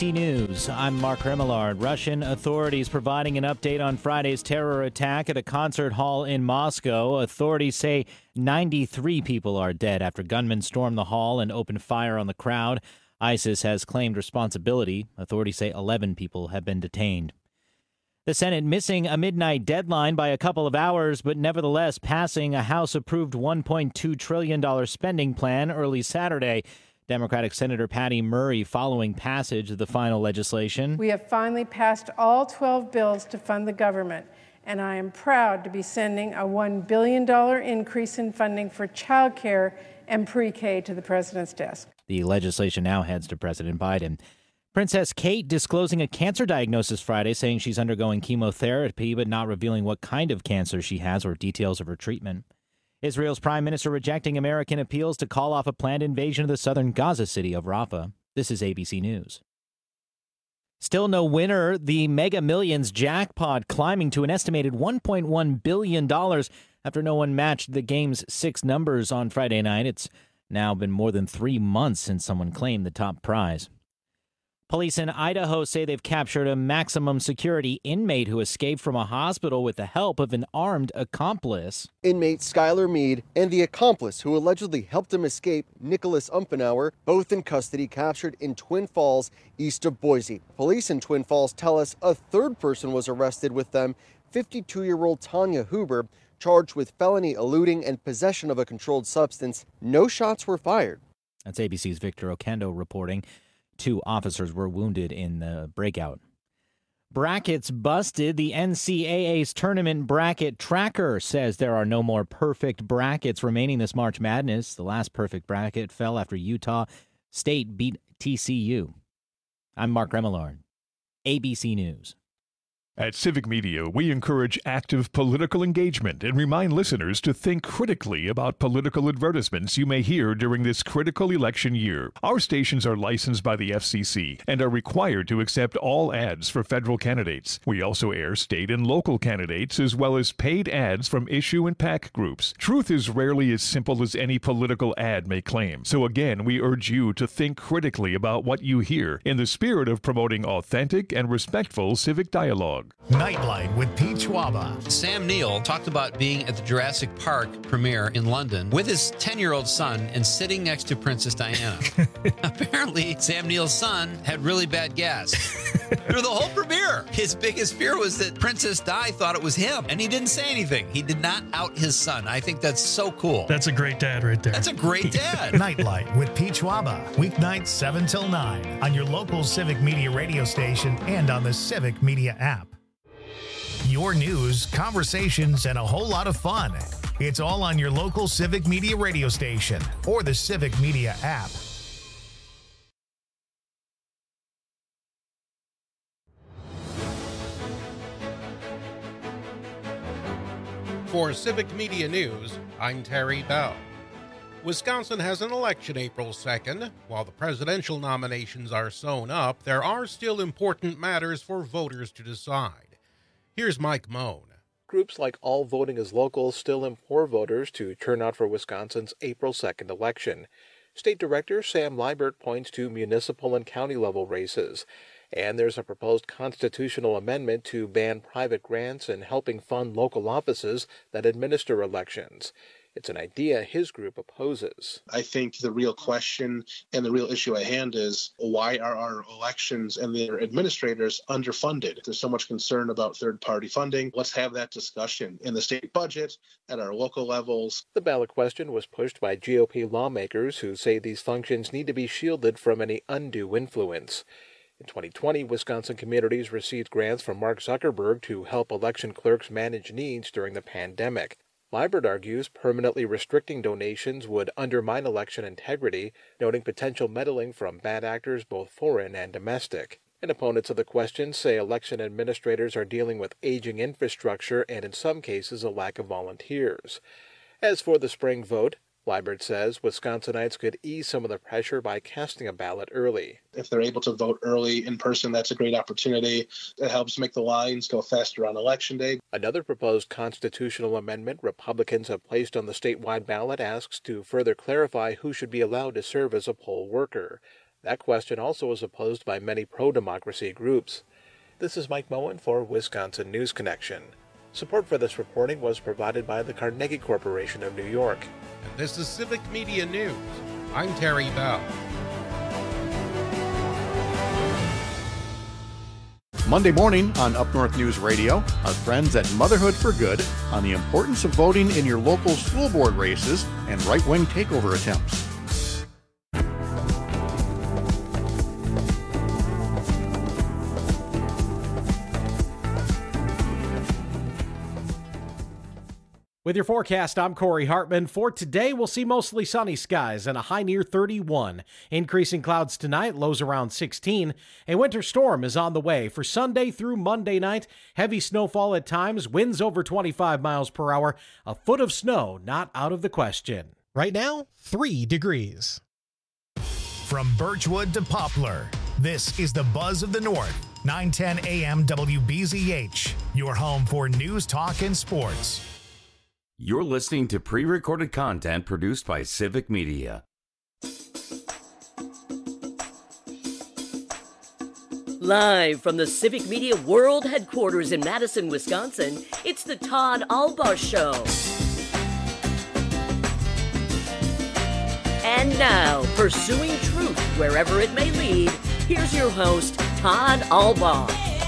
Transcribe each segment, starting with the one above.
ABC News, I'm Mark Remillard. Russian authorities providing an update on Friday's terror attack at a concert hall in Moscow. Authorities say 93 people are dead after gunmen stormed the hall and opened fire on the crowd. ISIS has claimed responsibility. Authorities say 11 people have been detained. The Senate missing a midnight deadline by a couple of hours, but nevertheless passing a House-approved $1.2 trillion spending plan early Saturday. Democratic Senator Patty Murray following passage of the final legislation. We have finally passed all 12 bills to fund the government, and I am proud to be sending a $1 billion increase in funding for child care and pre-K to the president's desk. The legislation now heads to President Biden. Princess Kate disclosing a cancer diagnosis Friday, saying she's undergoing chemotherapy, but not revealing what kind of cancer she has or details of her treatment. Israel's prime minister rejecting American appeals to call off a planned invasion of the southern Gaza city of Rafah. This is ABC News. Still no winner. The Mega Millions jackpot climbing to an estimated $1.1 billion after no one matched the game's 6 numbers on Friday night. It's now been more than 3 months since someone claimed the top prize. Police in Idaho say they've captured a maximum security inmate who escaped from a hospital with the help of an armed accomplice. Inmate Skylar Mead and the accomplice who allegedly helped him escape, Nicholas Umpenauer, both in custody, captured in Twin Falls, east of Boise. Police in Twin Falls tell us a third person was arrested with them, 52-year-old Tanya Huber, charged with felony eluding and possession of a controlled substance. No shots were fired. That's ABC's Victor Okendo reporting. 2 officers were wounded in the breakout. Brackets busted. The NCAA's tournament bracket tracker says there are no more perfect brackets remaining this March Madness. The last perfect bracket fell after Utah State beat TCU. I'm Mark Remillard, ABC News. At Civic Media, we encourage active political engagement and remind listeners to think critically about political advertisements you may hear during this critical election year. Our stations are licensed by the FCC and are required to accept all ads for federal candidates. We also air state and local candidates as well as paid ads from issue and PAC groups. Truth is rarely as simple as any political ad may claim. So again, we urge you to think critically about what you hear in the spirit of promoting authentic and respectful civic dialogue. Nightlight with Pete Schwaba. Sam Neill talked about being at the Jurassic Park premiere in London with his 10-year-old son and sitting next to Princess Diana. Apparently, Sam Neill's son had really bad gas. Through the whole premiere, his biggest fear was that Princess Di thought it was him, and he didn't say anything. He did not out his son. I think that's so cool. That's a great dad right there. That's a great dad. Nightlight with Pete Schwaba. Weeknights 7 till 9 on your local Civic Media radio station and on the Civic Media app. Your news, conversations, and a whole lot of fun. It's all on your local Civic Media radio station or the Civic Media app. For Civic Media News, I'm Terry Bell. Wisconsin has an election April 2nd. While the presidential nominations are sewn up, there are still important matters for voters to decide. Here's Mike Moan. Groups like All Voting is Local still implore voters to turn out for Wisconsin's April 2nd election. State Director Sam Liebert points to municipal and county level races. And there's a proposed constitutional amendment to ban private grants and helping fund local offices that administer elections. It's an idea his group opposes. I think the real question and the real issue at hand is, why are our elections and their administrators underfunded? There's so much concern about third-party funding. Let's have that discussion in the state budget, at our local levels. The ballot question was pushed by GOP lawmakers who say these functions need to be shielded from any undue influence. In 2020, Wisconsin communities received grants from Mark Zuckerberg to help election clerks manage needs during the pandemic. Liebert argues permanently restricting donations would undermine election integrity, noting potential meddling from bad actors both foreign and domestic. And opponents of the question say election administrators are dealing with aging infrastructure and in some cases a lack of volunteers. As for the spring vote, Liebert says Wisconsinites could ease some of the pressure by casting a ballot early. If they're able to vote early in person, that's a great opportunity. It helps make the lines go faster on Election Day. Another proposed constitutional amendment Republicans have placed on the statewide ballot asks to further clarify who should be allowed to serve as a poll worker. That question also was opposed by many pro-democracy groups. This is Mike Moen for Wisconsin News Connection. Support for this reporting was provided by the Carnegie Corporation of New York. And this is Civic Media News. I'm Terry Bell. Monday morning on Up North News Radio, our friends at Motherhood for Good on the importance of voting in your local school board races and right-wing takeover attempts. With your forecast, I'm Corey Hartman. For today, we'll see mostly sunny skies and a high near 31. Increasing clouds tonight, lows around 16. A winter storm is on the way for Sunday through Monday night. Heavy snowfall at times, winds over 25 miles per hour. A foot of snow not out of the question. Right now, 3 degrees. From Birchwood to Poplar, this is the Buzz of the North. 910 AM WBZH, your home for news, talk, and sports. You're listening to pre-recorded content produced by Civic Media. Live from the Civic Media World Headquarters in Madison, Wisconsin, it's the Todd Albaugh Show. And now, pursuing truth wherever it may lead, here's your host, Todd Albaugh.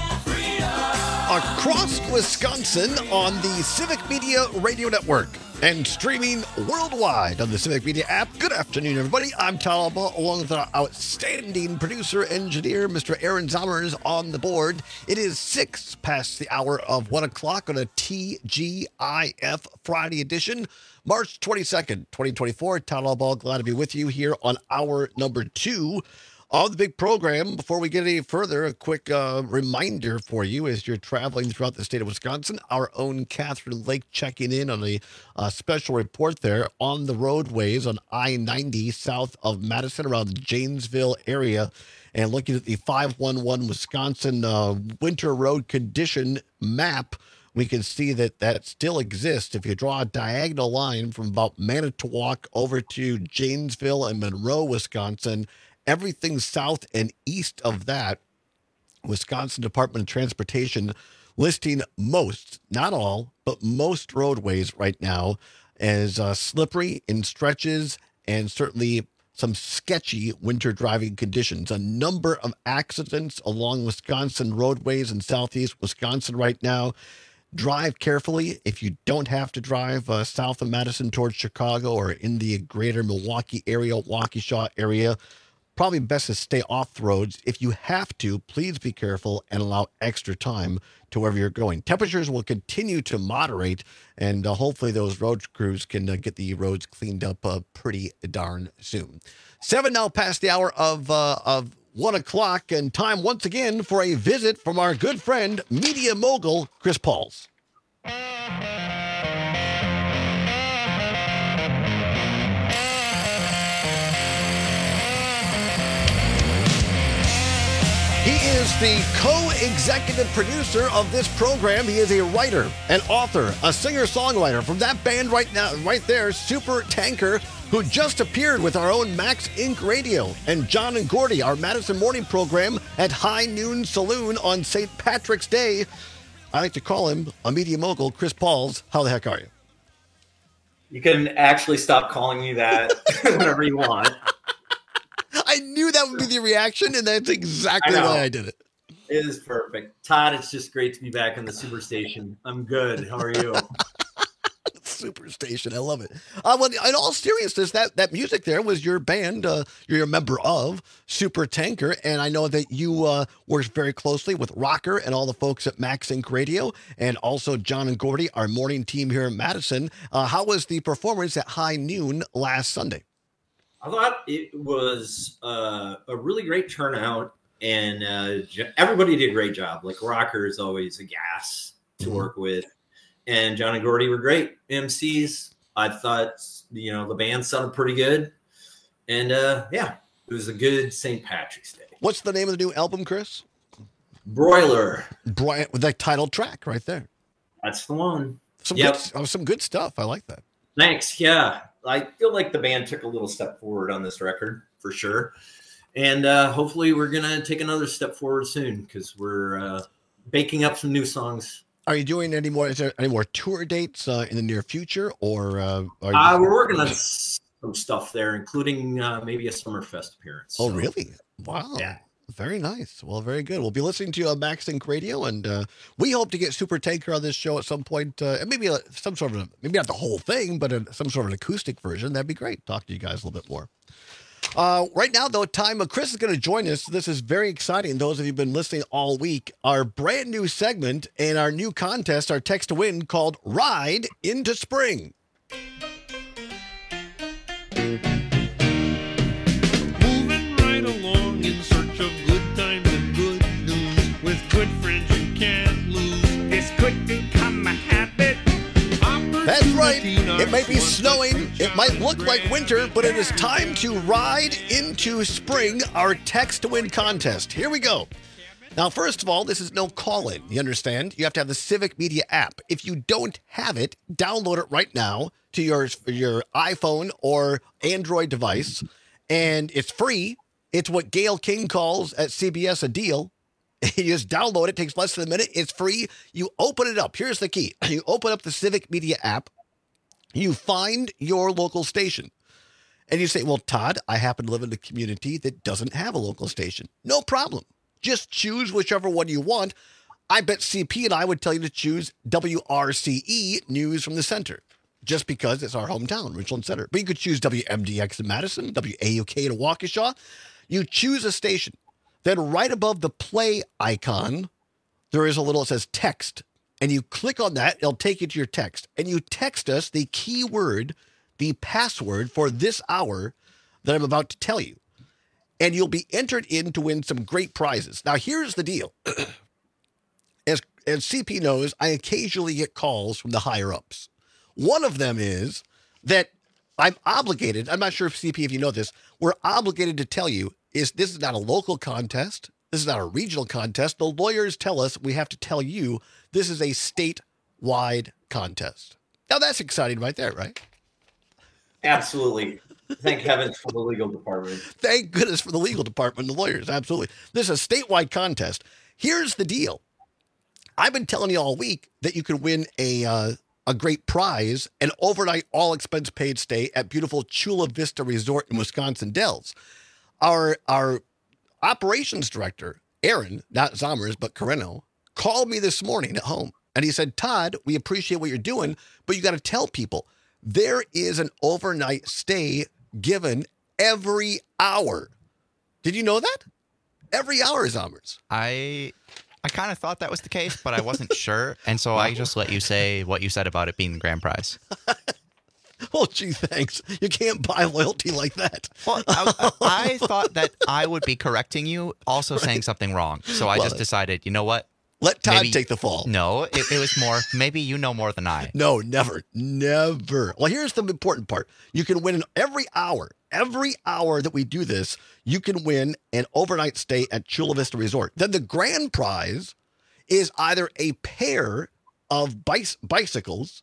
Across Wisconsin on the Civic Media Radio Network and streaming worldwide on the Civic Media app. Good afternoon, everybody. I'm Todd Albaugh, along with our outstanding producer engineer, Mr. Aaron Zommers, on the board. It is 6 past the hour of 1 o'clock on a TGIF Friday edition, March 22nd, 2024. Todd Albaugh, glad to be with you here on hour number 2 of the big program. Before we get any further, a quick reminder for you as you're traveling throughout the state of Wisconsin. Our own Catherine Lake checking in on a special report there on the roadways on I-90 south of Madison around the Janesville area, and looking at the 511 Wisconsin winter road condition map. We can see that that still exists. If you draw a diagonal line from about Manitowoc over to Janesville and Monroe, Wisconsin, everything south and east of that, Wisconsin Department of Transportation listing most, not all, but most roadways right now as slippery in stretches and certainly some sketchy winter driving conditions. A number of accidents along Wisconsin roadways in southeast Wisconsin right now. Drive carefully if you don't have to drive south of Madison towards Chicago or in the greater Milwaukee area, Waukesha area. Probably best to stay off the roads. If you have to, please be careful and allow extra time to wherever you're going. Temperatures will continue to moderate, and hopefully those road crews can get the roads cleaned up pretty darn soon. 7 now past the hour of 1 o'clock, and time once again for a visit from our good friend, media mogul, Chris Pauls. He is the co-executive producer of this program. He is a writer, an author, a singer-songwriter from that band right now, right there, Super Tanker, who just appeared with our own Max Inc. Radio, and John and Gordy, our Madison morning program at High Noon Saloon on St. Patrick's Day. I like to call him a media mogul. Chris Pauls, how the heck are you? You can actually stop calling me that whenever you want. I knew that would be the reaction, and that's exactly why I did it. It is perfect. Todd, it's just great to be back on the Superstation. I'm good. How are you? Superstation. I love it. Well, in all seriousness, that music there was your band. You're a member of Super Tanker, and I know that you work very closely with Rocker and all the folks at Max Inc. Radio, and also John and Gordy, our morning team here in Madison. How was the performance at High Noon last Sunday? I thought it was a really great turnout, and everybody did a great job. Like Rocker is always a gas to work with, and John and Gordy were great MCs. I thought, the band sounded pretty good, and it was a good St. Patrick's Day. What's the name of the new album, Chris? Broiler. With that title track right there. That's the one. Some good stuff. I like that. Thanks. Yeah. I feel like the band took a little step forward on this record for sure. And hopefully we're going to take another step forward soon because we're baking up some new songs. Are you doing any more? Is there any more tour dates in the near future, or we're working on some stuff there, including maybe a Summerfest appearance. Oh, really? Wow. Yeah. Very nice. Well, very good. We'll be listening to Max Inc. Radio, and we hope to get Super Tanker on this show at some point. And maybe some sort of, maybe not the whole thing, but some sort of an acoustic version. That'd be great. Talk to you guys a little bit more. Right now, though, Chris is going to join us. This is very exciting. Those of you who've been listening all week, our brand new segment and our new contest, our text to win called Ride into Spring. Moving right along in search of good times and good news. With good friends you can't lose. This could become a habit. That's right. It may be snowing. It might look like winter, but it is time to ride into spring, our text to win contest. Here we go. Now, first of all, this is no call-in. You understand? You have to have the Civic Media app. If you don't have it, download it right now to your iPhone or Android device, and it's free. It's what Gayle King calls at CBS a deal. You just download it. It takes less than a minute. It's free. You open it up. Here's the key. You open up the Civic Media app. You find your local station. And you say, well, Todd, I happen to live in a community that doesn't have a local station. No problem. Just choose whichever one you want. I bet CP and I would tell you to choose WRCE News from the Center, just because it's our hometown, Richland Center. But you could choose WMDX in Madison, WAUK in Waukesha. You choose a station. Then right above the play icon, there is a little, it says text. And you click on that, it'll take you to your text. And you text us the keyword, the password for this hour that I'm about to tell you. And you'll be entered in to win some great prizes. Now, here's the deal. As CP knows, I occasionally get calls from the higher-ups. One of them is that I'm obligated, I'm not sure if CP, if you know this, we're obligated to tell you, this is not a local contest. This is not a regional contest. The lawyers tell us we have to tell you this is a statewide contest. Now, that's exciting right there, right? Absolutely. Thank heavens for the legal department. Thank goodness for the legal department and the lawyers. Absolutely. This is a statewide contest. Here's the deal. I've been telling you all week that you could win a great prize, an overnight all-expense paid stay at beautiful Chula Vista Resort in Wisconsin Dells. Our operations director, Aaron, not Zommers, but Carreno, called me this morning at home. And he said, Todd, we appreciate what you're doing, but you got to tell people there is an overnight stay given every hour. Did you know that? Every hour, Zommers. I kind of thought that was the case, but I wasn't sure. And so I just let you say what you said about it being the grand prize. Well, gee, thanks. You can't buy loyalty like that. Well, I thought that I would be correcting you, also saying something wrong. So I just decided, you know what? Let Todd take the fall. No, it was more, maybe you know more than I. No, never. Well, here's the important part. You can win every hour that we do this, you can win an overnight stay at Chula Vista Resort. Then the grand prize is either a pair of bicycles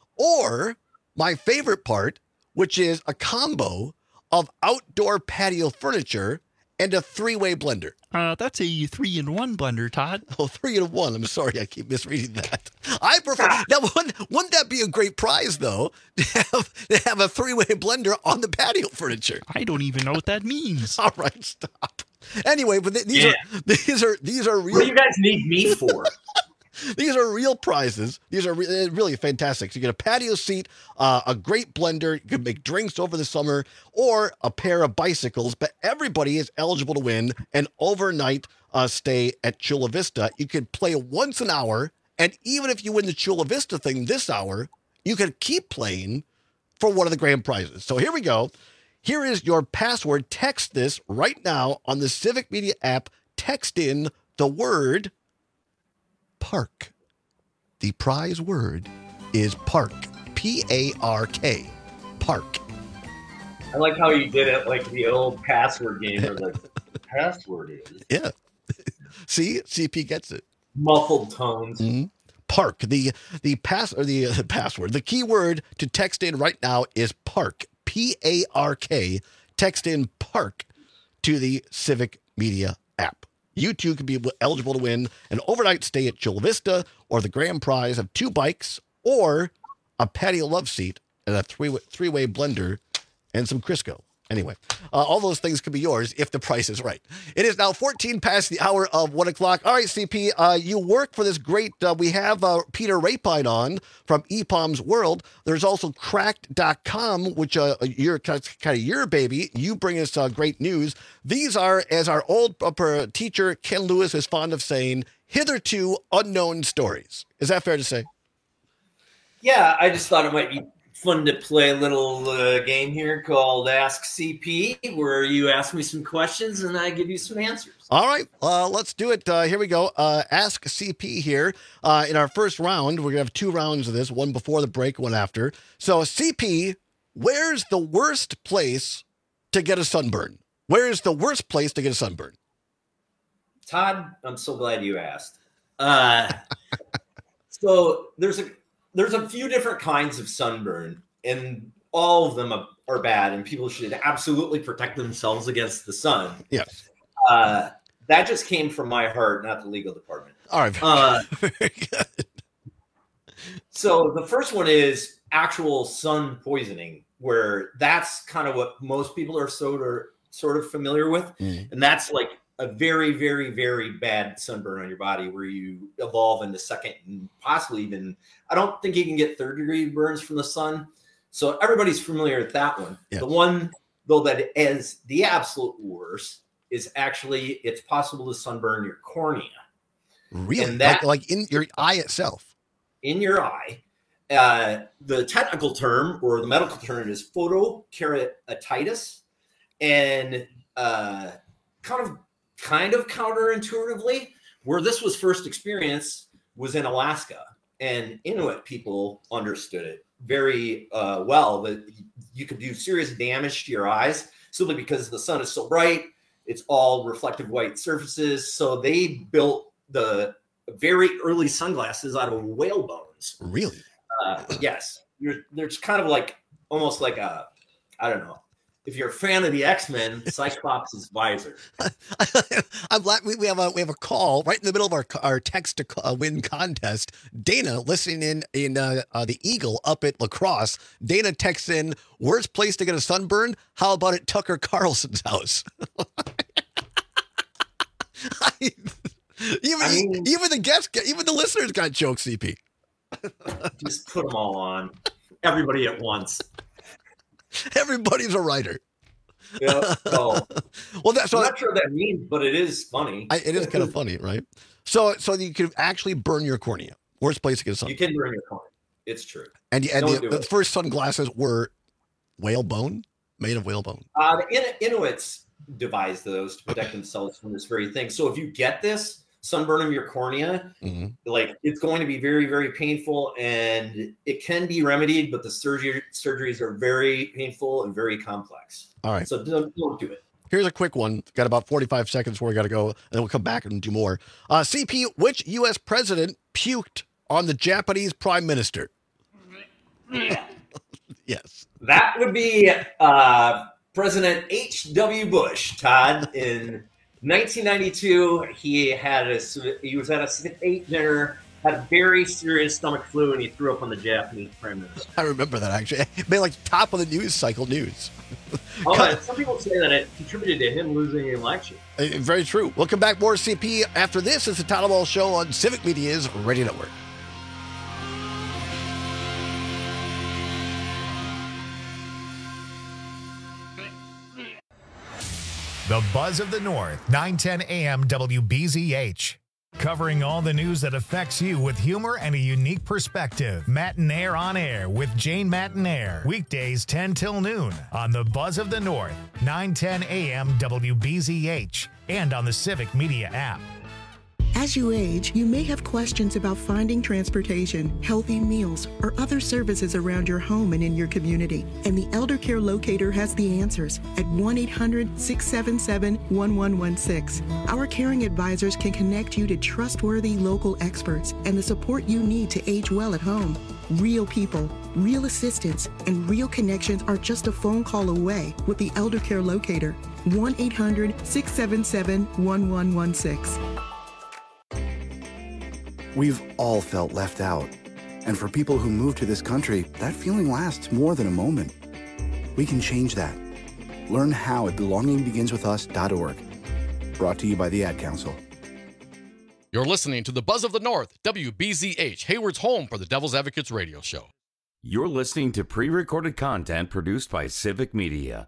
or my favorite part, which is a combo of outdoor patio furniture and a 3-way blender. That's a 3-in-1 blender, Todd. Oh, 3-in-1. I'm sorry, I keep misreading that. I prefer. Now, wouldn't that be a great prize, though, to have a 3-way blender on the patio furniture? I don't even know what that means. All right, stop. Anyway, but these are real. What do you guys need me for? These are real prizes. These are really fantastic. So you get a patio seat, a great blender. You can make drinks over the summer, or a pair of bicycles. But everybody is eligible to win an overnight stay at Chula Vista. You could play once an hour, and even if you win the Chula Vista thing this hour, you could keep playing for one of the grand prizes. So here we go. Here is your password. Text this right now on the Civic Media app. Text in the word park. The prize word is park. P-A-R-K. Park. I like how you did it like the old password game where the password is. Yeah. See? CP gets it. Muffled tones. Mm-hmm. Park. The password. The key word to text in right now is park. P-A-R-K. Text in park to the Civic Media app. You too can be eligible to win an overnight stay at Chula Vista or the grand prize of 2 bikes or a patio love seat and a three-way blender and some Crisco. Anyway, all those things could be yours if the price is right. It is now 14 past the hour of 1 o'clock. All right, CP, you work for this great, we have Peter Rapine on from EPOM's World. There's also Cracked.com, which you're kind of your baby. You bring us great news. These are, as our old teacher Ken Lewis is fond of saying, hitherto unknown stories. Is that fair to say? Yeah, I just thought it might be fun to play a little game here called Ask CP, where you ask me some questions and I give you some answers. All right, let's do it. Here we go. Ask CP here. In our first round, we're going to have 2 rounds of this, one before the break, one after. So, CP, where's the worst place to get a sunburn? Where is the worst place to get a sunburn? Todd, I'm so glad you asked. So there's a few different kinds of sunburn, and all of them are bad, and people should absolutely protect themselves against the sun. Yes. That just came from my heart, not the legal department. All right. Very good. So the first one is actual sun poisoning, where that's kind of what most people are sort of familiar with. And that's like a very, very, very bad sunburn on your body where you evolve into second and possibly even, I don't think you can get 3rd-degree burns from the sun. So everybody's familiar with that one. Yeah. The one, though, that is the absolute worst is actually it's possible to sunburn your cornea. Really? And that, like in your eye itself? In your eye. The technical term or the medical term is photokeratitis. And kind of counterintuitively, where this was first experienced was in Alaska, and Inuit people understood it very well, that you could do serious damage to your eyes simply because the sun is so bright. It's all reflective white surfaces. So they built the very early sunglasses out of whale bones. Really? Yes. There's kind of like almost like a, I don't know. If you're a fan of the X-Men, Cyclops' visor. I'm glad we have a call right in the middle of our text to win contest. Dana, listening in the Eagle up at La Crosse. Dana texts in, worst place to get a sunburn? How about at Tucker Carlson's house? Even the listeners got jokes, CP. Just put them all on. Everybody at once. Everybody's a writer. Yeah. So, well, I'm not sure what that means, but it is funny. It is kind of funny, right? So you could actually burn your cornea. Worst place to get sun. You can burn your cornea. It's true. And the first sunglasses were whale bone, made of whale bone. The Inuits devised those to protect themselves from this very thing. So if you get this sunburn of your cornea, like it's going to be very, very painful, and it can be remedied, but the surgeries are very painful and very complex. All right. So don't do it. Here's a quick one. Got about 45 seconds before we got to go, and then we'll come back and do more. CP, which U.S. president puked on the Japanese prime minister? Yes. That would be President H.W. Bush, Todd, in 1992, he was at a state dinner, had a very serious stomach flu, and he threw up on the Japanese prime minister. I remember that, actually. It made like top of the news cycle news. Some people say that it contributed to him losing the election. Very true. We'll come back more CP after this. It's the Todd Ball Show on Civic Media's Radio Network. The Buzz of the North, 910 AM WBZH. Covering all the news that affects you with humor and a unique perspective. Matinaire on Air with Jane Matinaire. Weekdays 10 till noon on The Buzz of the North, 910 AM WBZH. And on the Civic Media app. As you age, you may have questions about finding transportation, healthy meals, or other services around your home and in your community. And the Elder Care Locator has the answers at 1-800-677-1116. Our caring advisors can connect you to trustworthy local experts and the support you need to age well at home. Real people, real assistance, and real connections are just a phone call away with the Elder Care Locator. 1-800-677-1116. We've all felt left out. And for people who move to this country, that feeling lasts more than a moment. We can change that. Learn how at belongingbeginswithus.org. Brought to you by the Ad Council. You're listening to the Buzz of the North, WBZH, Hayward's home for the Devil's Advocates radio show. You're listening to pre-recorded content produced by Civic Media.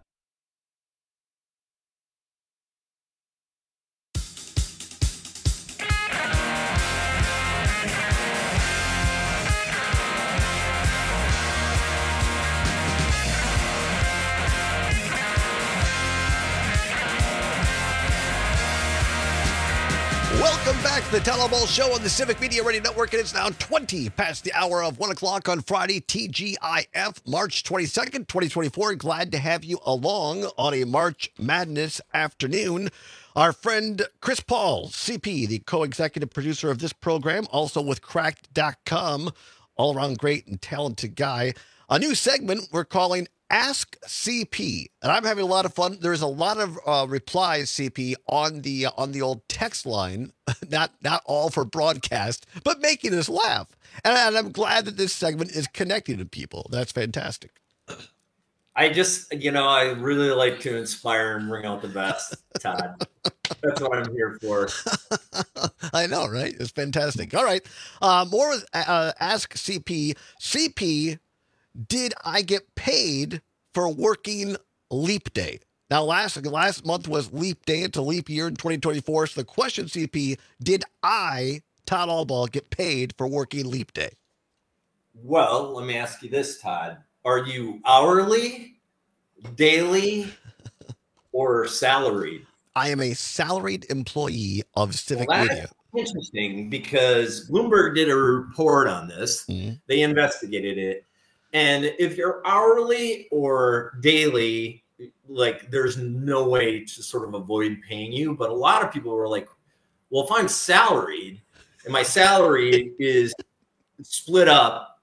Welcome back to the Tell-All Show on the Civic Media Radio Network. And it's now 20 past the hour of 1 o'clock on Friday, TGIF, March 22nd, 2024. Glad to have you along on a March Madness afternoon. Our friend Chris Paul, CP, the co-executive producer of this program, also with Cracked.com, all-around great and talented guy. A new segment we're calling Ask CP, and I'm having a lot of fun. There's a lot of replies, CP, on the old text line, not all for broadcast, but making us laugh. And I'm glad that this segment is connecting to people. That's fantastic. I just, I really like to inspire and bring out the best, Todd. That's what I'm here for. I know, right? It's fantastic. All right. More with Ask CP. CP, did I get paid for working Leap Day? Now, last month was Leap Day. It's a leap year in 2024. So the question, CP, did I, Todd Albaugh, get paid for working Leap Day? Well, let me ask you this, Todd. Are you hourly, daily, or salaried? I am a salaried employee of Civic Media. Interesting, because Bloomberg did a report on this. Mm-hmm. They investigated it. And if you're hourly or daily, like there's no way to sort of avoid paying you. But a lot of people were like, well, if I'm salaried and my salary is split up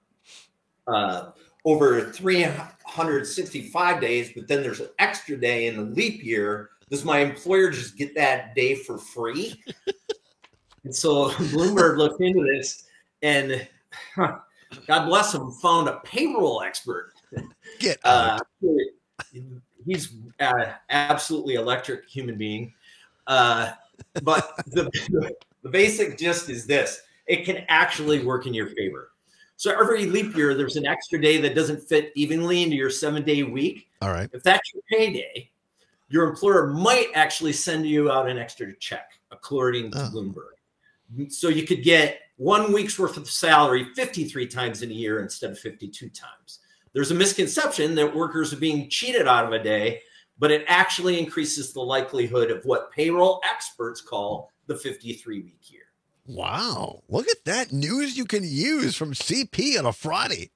over 365 days, but then there's an extra day in the leap year, does my employer just get that day for free? And so Bloomberg looked into this and God bless him, found a payroll expert. Get out. He's absolutely electric human being. But the basic gist is this. It can actually work in your favor. So every leap year, there's an extra day that doesn't fit evenly into your 7-day week. All right. If that's your payday, your employer might actually send you out an extra check, according to Bloomberg. So you could get 1 week's worth of salary 53 times in a year instead of 52 times. There's a misconception that workers are being cheated out of a day, but it actually increases the likelihood of what payroll experts call the 53-week year. Wow. Look at that news you can use from CP on a Friday.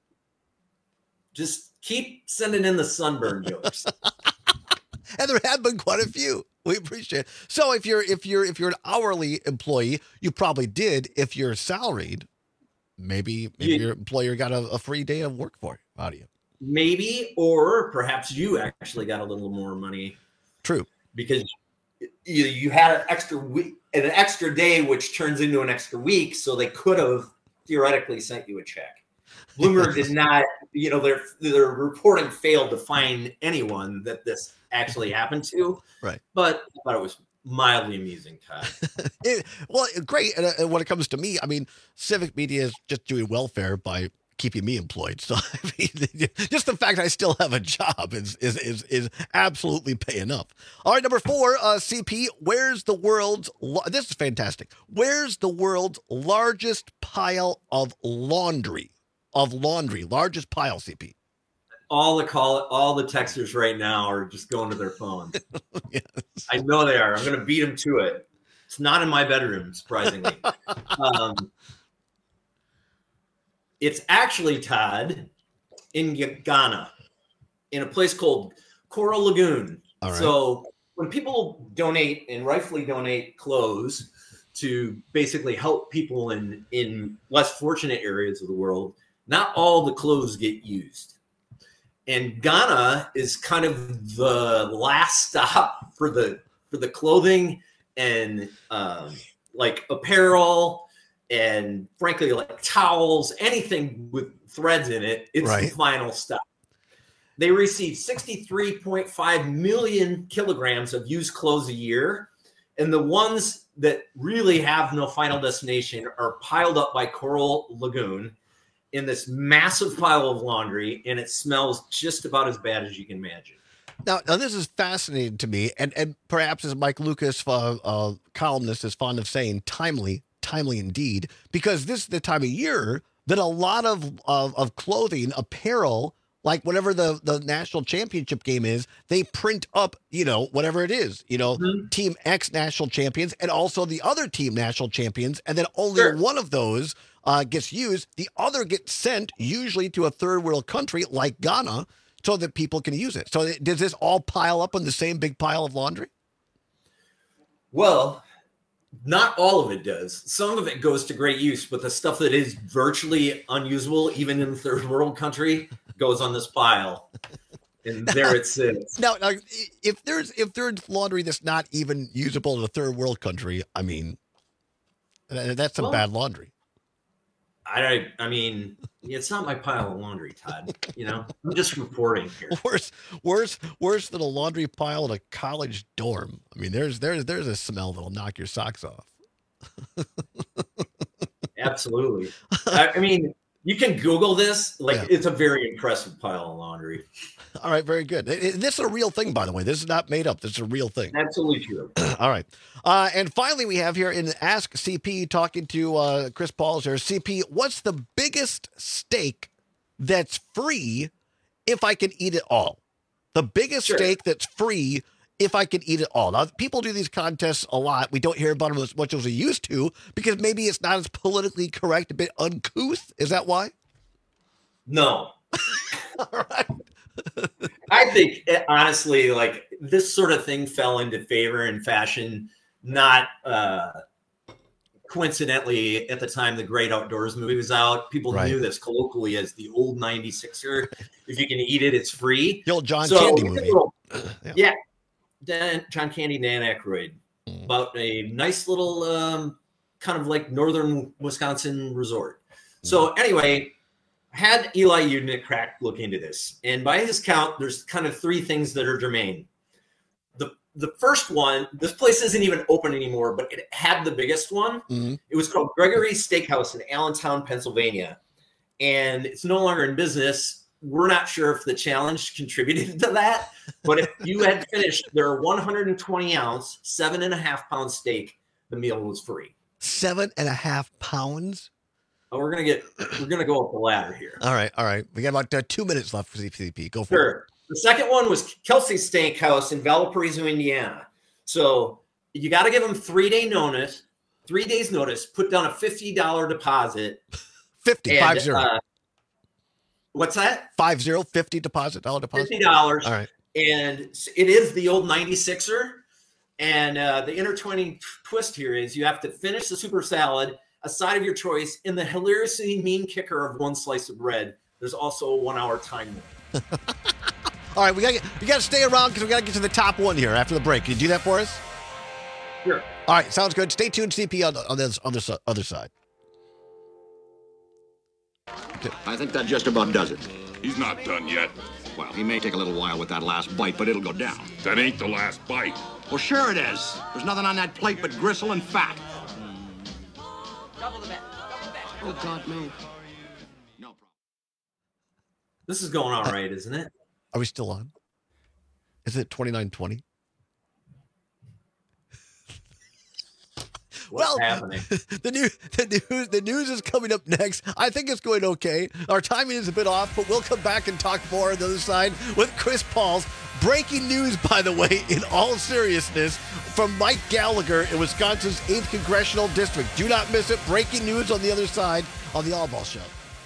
Just keep sending in the sunburn jokes. And there have been quite a few. We appreciate it. So if you're an hourly employee, you probably did. If you're salaried, maybe your employer got a free day of work for you. How do you? Maybe, or perhaps you actually got a little more money. True. Because you had an extra week, an extra day, which turns into an extra week. So they could have theoretically sent you a check. Bloomberg did not, their reporting failed to find anyone that this actually happened to. Right. But I thought it was mildly amusing, Todd. Well, great. And when it comes to me, I mean, Civic Media is just doing welfare by keeping me employed. So I mean, just the fact I still have a job is absolutely paying up. All right, number 4, CP. Where's the world's? This is fantastic. Where's the world's largest pile of laundry? Largest pile, CP. All the texters right now are just going to their phones. Yes. I know they are. I'm going to beat them to it. It's not in my bedroom, surprisingly. It's actually, Todd, in Ghana, in a place called Coral Lagoon. All right. So when people donate and rightfully donate clothes to basically help people in less fortunate areas of the world, not all the clothes get used. And Ghana is kind of the last stop for the clothing and like apparel and frankly like towels, anything with threads in it. It's the final stop. They receive 63.5 million kilograms of used clothes a year. And the ones that really have no final destination are piled up by Coral Lagoon in this massive pile of laundry, and it smells just about as bad as you can imagine. Now this is fascinating to me, and perhaps as Mike Lucas, columnist, is fond of saying, timely indeed, because this is the time of year that a lot of clothing, apparel, like whatever the national championship game is, they print up, whatever it is, Team X national champions and also the other team national champions. And then only one of those gets used. The other gets sent usually to a third world country like Ghana so that people can use it. So does this all pile up on the same big pile of laundry? Well, not all of it does. Some of it goes to great use, but the stuff that is virtually unusable, even in a third world country, goes on this pile. And there it sits. Now, if there's laundry that's not even usable in a third world country, I mean, that's some bad laundry. I mean, it's not my pile of laundry, Todd. I'm just reporting here. Worse than a laundry pile in a college dorm. I mean, there's a smell that'll knock your socks off. Absolutely. I mean, you can Google this. It's a very impressive pile of laundry. All right, very good. This is a real thing, by the way. This is not made up. This is a real thing. Absolutely true. All right. And finally, we have here in Ask CP talking to Chris Pauls here. CP, what's the biggest steak that's free if I can eat it all? The biggest steak that's free if I can eat it all. Now, people do these contests a lot. We don't hear about them as much as we used to because maybe it's not as politically correct, a bit uncouth. Is that why? No. All right. I think, honestly, this sort of thing fell into favor and fashion, not coincidentally at the time the Great Outdoors movie was out. People knew this colloquially as the old 96er. If you can eat it, it's free. The old John Candy movie. Yeah. John Candy, Dan Aykroyd. About a nice little kind of like northern Wisconsin resort. So anyway, had Eli Udnick look into this. And by his count, there's kind of three things that are germane. The first one, this place isn't even open anymore, but it had the biggest one. Mm-hmm. It was called Gregory's Steakhouse in Allentown, Pennsylvania. And it's no longer in business. We're not sure if the challenge contributed to that, but if you had finished their 120-ounce, 7.5-pound steak, the meal was free. 7.5 pounds? Oh, we're gonna go up the ladder here. All right. We got about 2 minutes left for CP. Go for it. The second one was Kelsey's Steakhouse in Valparaiso, Indiana. So you got to give them 3 days notice. Put down a $50 deposit. 50. What's that? 50 deposit. $50. All right. And it is the old 96er. And the intertwining twist here is you have to finish the super salad, a side of your choice, and the hilariously mean kicker of 1 slice of bread. There's also a 1 hour time limit. All right, we got to stay around because we got to get to the top one here after the break. Can you do that for us? Sure. All right, sounds good. Stay tuned, CP, on this other side. I think that just about does it. He's not done yet. Well, he may take a little while with that last bite, but it'll go down. That ain't the last bite. Well, sure it is. There's nothing on that plate but gristle and fat. Double the bet. Oh, God, no. No problem. This is going all right, isn't it? Are we still on? Is it 29:20? What's happening? The news is coming up next. I think it's going okay. Our timing is a bit off, but we'll come back and talk more on the other side with Chris Pauls. Breaking news, by the way, in all seriousness, from Mike Gallagher in Wisconsin's 8th Congressional District. Do not miss it. Breaking news on the other side on the All Ball Show.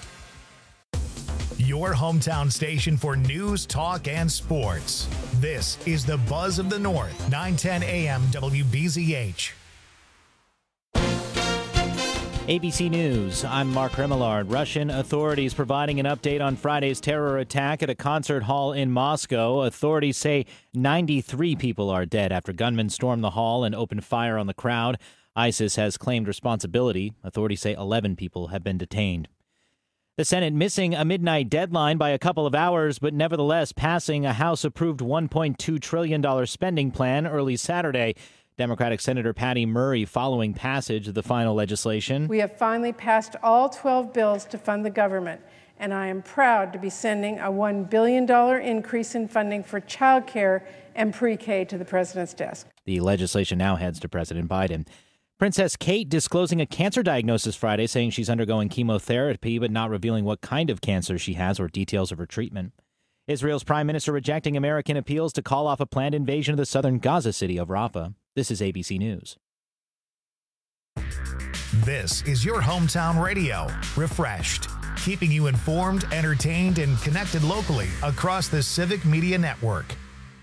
Your hometown station for news, talk, and sports. This is the Buzz of the North, 910 AM WBZH. ABC News, I'm Mark Remillard. Russian authorities providing an update on Friday's terror attack at a concert hall in Moscow. Authorities say 93 people are dead after gunmen stormed the hall and opened fire on the crowd. ISIS has claimed responsibility. Authorities say 11 people have been detained. The Senate missing a midnight deadline by a couple of hours, but nevertheless passing a House-approved $1.2 trillion spending plan early Saturday. Democratic Senator Patty Murray following passage of the final legislation. We have finally passed all 12 bills to fund the government, and I am proud to be sending a $1 billion increase in funding for child care and pre-K to the president's desk. The legislation now heads to President Biden. Princess Kate disclosing a cancer diagnosis Friday, saying she's undergoing chemotherapy, but not revealing what kind of cancer she has or details of her treatment. Israel's prime minister rejecting American appeals to call off a planned invasion of the southern Gaza city of Rafah. This is ABC News. This is your hometown radio, refreshed, keeping you informed, entertained, and connected locally across the Civic Media Network.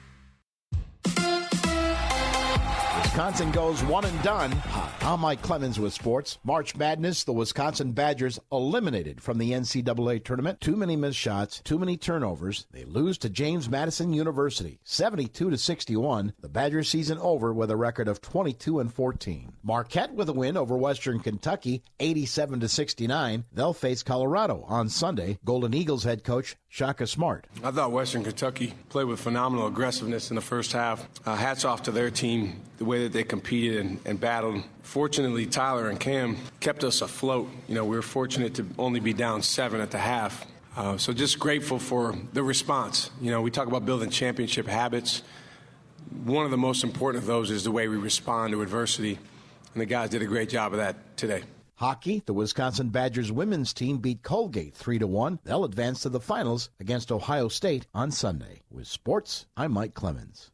Wisconsin goes one and done. Hi, I'm Mike Clemens with sports. March Madness, the Wisconsin Badgers eliminated from the NCAA tournament. Too many missed shots, too many turnovers. They lose to James Madison University, 72-61. The Badgers season over with a record of 22-14. Marquette with a win over Western Kentucky, 87-69. They'll face Colorado on Sunday. Golden Eagles head coach Shaka Smart. I thought Western Kentucky played with phenomenal aggressiveness in the first half. Hats off to their team, the way that they competed and battled. Fortunately, Tyler and Cam kept us afloat. You know, we were fortunate to only be down 7 at the half. So just grateful for the response. You know, we talk about building championship habits. One of the most important of those is the way we respond to adversity. And the guys did a great job of that today. Hockey, the Wisconsin Badgers women's team beat Colgate 3-1. They'll advance to the finals against Ohio State on Sunday. With sports, I'm Mike Clemens.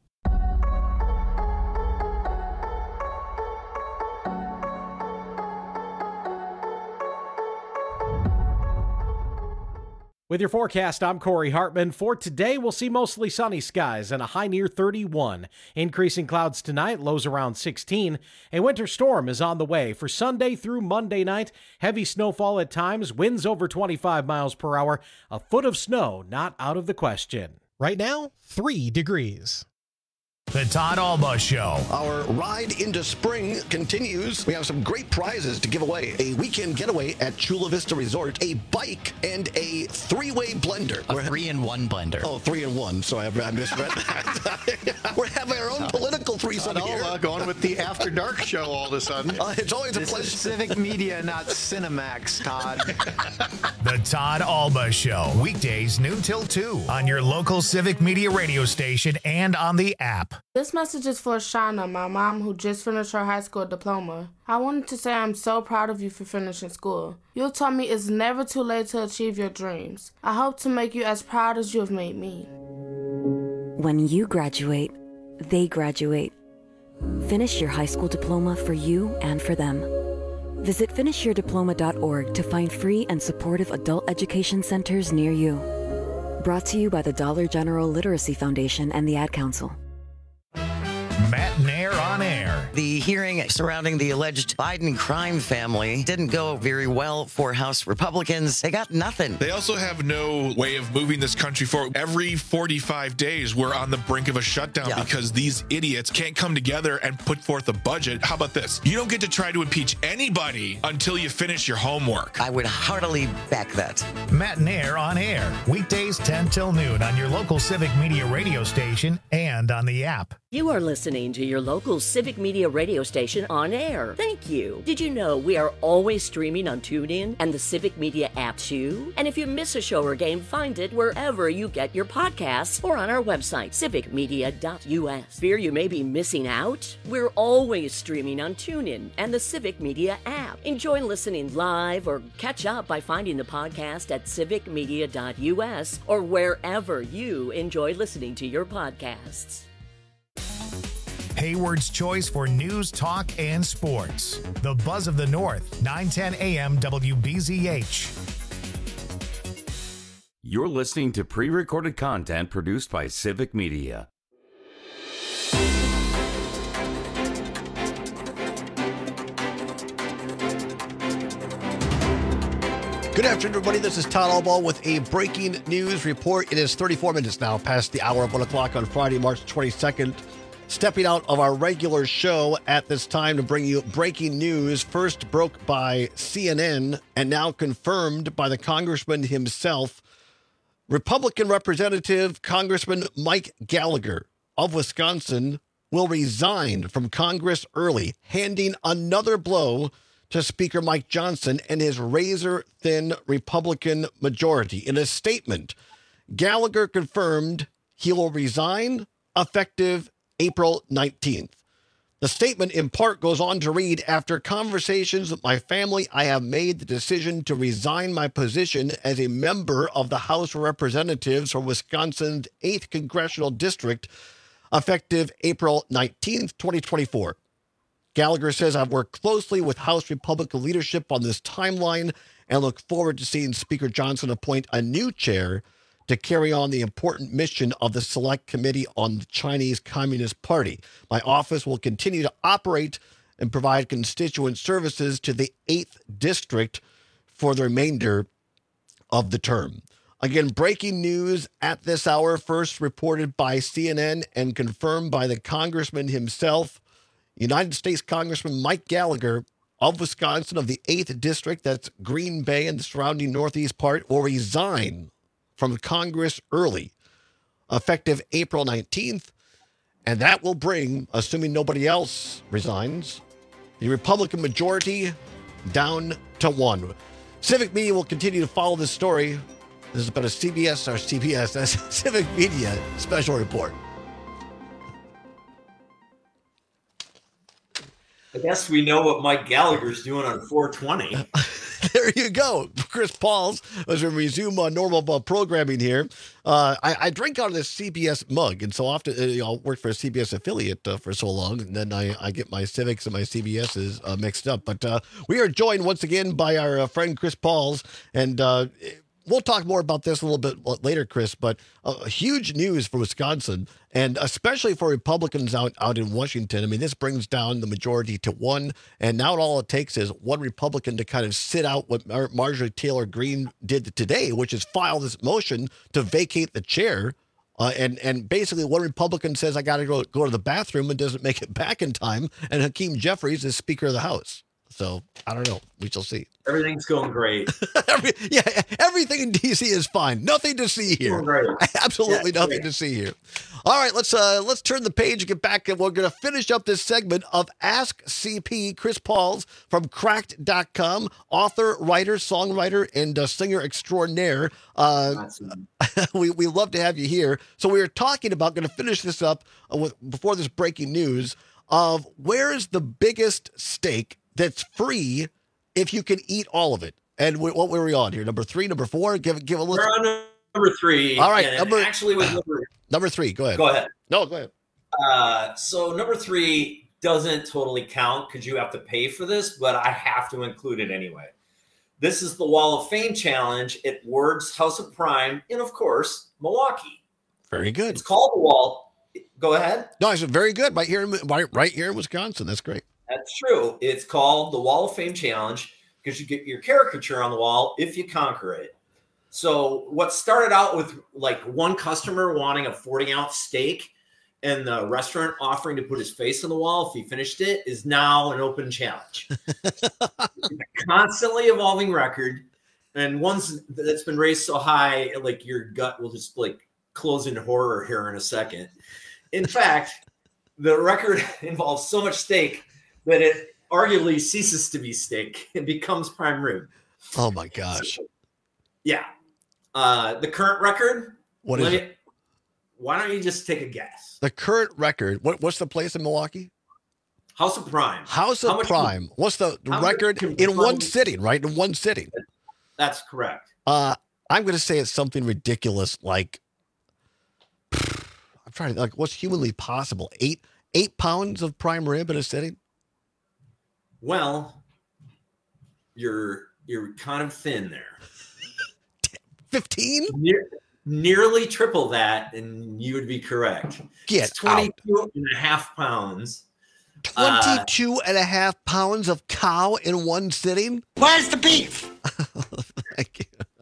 With your forecast, I'm Corey Hartman. For today, we'll see mostly sunny skies and a high near 31. Increasing clouds tonight, lows around 16. A winter storm is on the way for Sunday through Monday night. Heavy snowfall at times, winds over 25 miles per hour. A foot of snow not out of the question. Right now, 3 degrees. The Todd Alba Show. Our ride into spring continues. We have some great prizes to give away. A weekend getaway at Chula Vista Resort, a bike, and a 3-way blender. A 3-in-1 blender. Oh, 3-in-1, so I misread that. We're having our own political threesome here. Going with the After Dark show all of a sudden. It's always a pleasure. This is Civic Media, not Cinemax, Todd. The Todd Alba Show. Weekdays noon till 2 on your local Civic Media radio station and on the app. This message is for Shauna, my mom, who just finished her high school diploma. I wanted to say I'm so proud of you for finishing school. You taught me it's never too late to achieve your dreams. I hope to make you as proud as you have made me. When you graduate, they graduate. Finish your high school diploma for you and for them. Visit finishyourdiploma.org to find free and supportive adult education centers near you. Brought to you by the Dollar General Literacy Foundation and the Ad Council. Matt Nair on air. The hearing surrounding the alleged Biden crime family didn't go very well for House Republicans. They got nothing. They also have no way of moving this country forward. Every 45 days, we're on the brink of a shutdown because these idiots can't come together and put forth a budget. How about this? You don't get to try to impeach anybody until you finish your homework. I would heartily back that. Matt Nair on air. Weekdays 10 till noon on your local Civic Media radio station and on the app. You are listening to your local Civic Media radio station on air. Thank you. Did you know we are always streaming on TuneIn and the Civic Media app too? And if you miss a show or game, find it wherever you get your podcasts or on our website, civicmedia.us. Fear you may be missing out? We're always streaming on TuneIn and the Civic Media app. Enjoy listening live or catch up by finding the podcast at civicmedia.us or wherever you enjoy listening to your podcasts. Hayward's choice for news, talk, and sports. The Buzz of the North, 910 AM WBZH. You're listening to pre-recorded content produced by Civic Media. Good afternoon, everybody. This is Todd Albaugh with a breaking news report. It is 34 minutes now past the hour of 1 o'clock on Friday, March 22nd. Stepping out of our regular show at this time to bring you breaking news, first broke by CNN and now confirmed by the congressman himself. Republican Representative Congressman Mike Gallagher of Wisconsin will resign from Congress early, handing another blow to Speaker Mike Johnson and his razor-thin Republican majority. In a statement, Gallagher confirmed he will resign effective April 19th. The statement in part goes on to read, after conversations with my family, I have made the decision to resign my position as a member of the House of Representatives for Wisconsin's 8th Congressional District effective April 19th, 2024. Gallagher says, I've worked closely with House Republican leadership on this timeline and look forward to seeing Speaker Johnson appoint a new chair to carry on the important mission of the Select Committee on the Chinese Communist Party. My office will continue to operate and provide constituent services to the 8th District for the remainder of the term. Again, breaking news at this hour, first reported by CNN and confirmed by the congressman himself. United States Congressman Mike Gallagher of Wisconsin of the 8th District, that's Green Bay and the surrounding northeast part, will resign from Congress early, effective April 19th. And that will bring, assuming nobody else resigns, the Republican majority down to 1. Civic Media will continue to follow this story. This is about a CBS, Civic Media special report. I guess we know what Mike Gallagher's doing on 420. There you go. Chris Pauls, as we resume normal programming here. I drink out of this CBS mug, and so often I worked for a CBS affiliate for so long, and then I get my Civics and my CBSs mixed up. But we are joined once again by our friend Chris Pauls, and we'll talk more about this a little bit later, Chris, but huge news for Wisconsin, and especially for Republicans out in Washington. I mean, this brings down the majority to 1, and now all it takes is one Republican to kind of sit out what Marjorie Taylor Greene did today, which is file this motion to vacate the chair. And basically one Republican says, I got to go to the bathroom and doesn't make it back in time, and Hakeem Jeffries is Speaker of the House. So I don't know. We shall see. Everything's going great. Everything in DC is fine. Nothing to see here. Absolutely nothing to see here. All right, let's turn the page and get back, and we're going to finish up this segment of Ask CP. Chris Pauls from Cracked.com, author, writer, songwriter, and singer extraordinaire. We love to have you here. So we were talking about, going to finish this up before this breaking news of where is the biggest steak that's free if you can eat all of it. And what were we on here? Number 3, number 4? Give a list. We're on number 3. All right. Number 3. Go ahead. Go ahead. No, go ahead. So number 3 doesn't totally count because you have to pay for this, but I have to include it anyway. This is the Wall of Fame challenge at Ward's House of Prime in, of course, Milwaukee. Very good. It's called the Wall. Go ahead. No, I said very good. Right here in Wisconsin. That's great. That's true. It's called the Wall of Fame Challenge because you get your caricature on the wall if you conquer it. So what started out with like one customer wanting a 40-ounce steak and the restaurant offering to put his face on the wall if he finished it is now an open challenge. It's a constantly evolving record. And once that's been raised so high, like your gut will just like close in horror here in a second. In fact, the record involves so much steak that it arguably ceases to be steak and becomes prime rib. Oh my gosh. Yeah. The current record. What is it? Why don't you just take a guess? The current record. What's the place in Milwaukee? House of Prime. House of Prime. What's the record in one sitting, right? In one sitting. That's correct. I'm going to say it's something ridiculous like, I'm trying to, like, what's humanly possible? 8 pounds of prime rib in a sitting? Well, you're kind of thin there. 15? Nearly triple that, and you would be correct. It's 22 and a half pounds. 22 and a half pounds of cow in one sitting? Where's the beef? My